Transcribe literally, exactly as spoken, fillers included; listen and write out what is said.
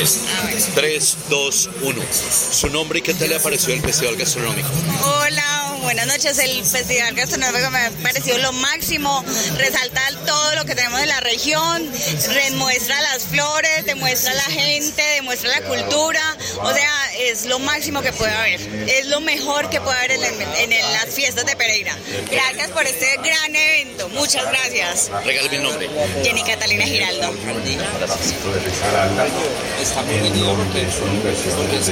antes. tres, dos, uno. Su nombre y qué tal le ha parecido el Festival Gastronómico. Hola, buenas noches. El Festival Gastronómico me ha parecido lo máximo. Resalta todo lo que tenemos en la región, demuestra las flores, demuestra la gente, demuestra la cultura. O sea, es lo máximo que puede haber. Es lo mejor que puede haber en, en, en las fiestas de Pereira. Gracias por este gran evento. Muchas gracias. Regáleme el nombre. Jenny Catalina Giraldo.